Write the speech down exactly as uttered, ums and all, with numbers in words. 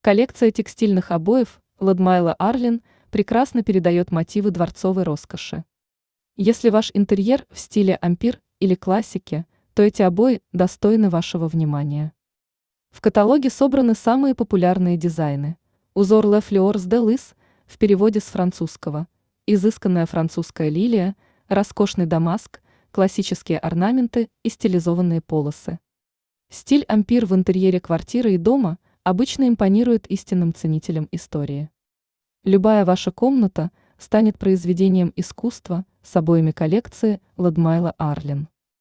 Коллекция текстильных обоев Ладмайла Арлен прекрасно передает мотивы дворцовой роскоши. Если ваш интерьер в стиле ампир или классики, то эти обои достойны вашего внимания. В каталоге собраны самые популярные дизайны. Узор Le Fleurs de Lis в переводе с французского, изысканная французская лилия, роскошный дамаск, классические орнаменты и стилизованные полосы. Стиль ампир в интерьере квартиры и дома обычно импонирует истинным ценителям истории. Любая ваша комната станет произведением искусства с обоями коллекции Ладмайла Арлен.